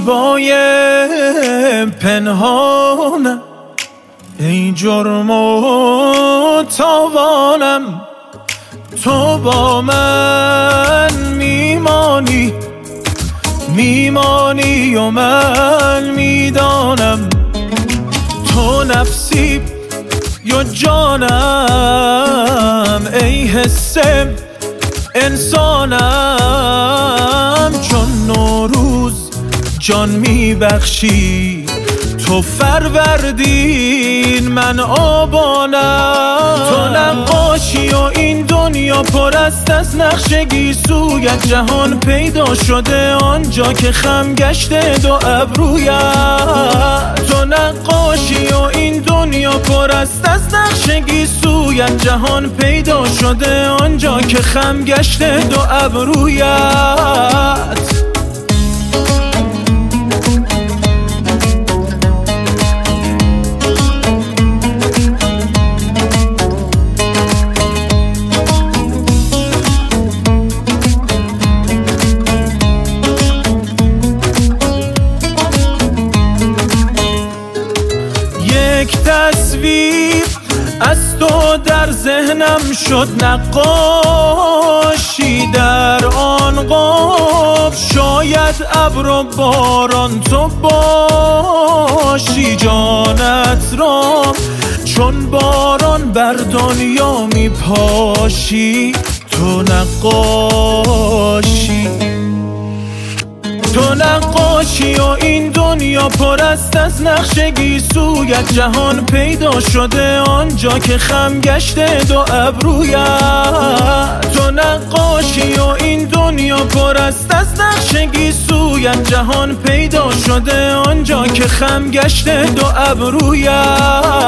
زیبای پنهانم، ای جرم و تاوانم. تو با من میمانی و من میدانم. تو نفسی یا جانم، ای حس انسانم. چون نوروز جان میبخشی تو فروردین، من آبانم. تو نقاشی و این دنیا پر است از نقش گیسویت. جهان پیدا شده آنجا که خم گشته دو ابرویت. تو نقاشی و این دنیا پر است از نقش گیسویت. جهان پیدا شده آنجا که خم گشته دو ابرویت. یک تصویر از تو در ذهنم شد نقاشی در آن قاب. شاید ابر و باران تو باشی، جانت را چون باران بر دنیا میپاشی. تو نقاشی و این دنیا پر است از نقش گیسویت. جهان پیدا شده آنجا که خم گشته دو ابرویت. تو نقاشی و این دنیا پر است از نقش گیسویت. جهان پیدا شده آنجا که خم گشته دو ابرویت.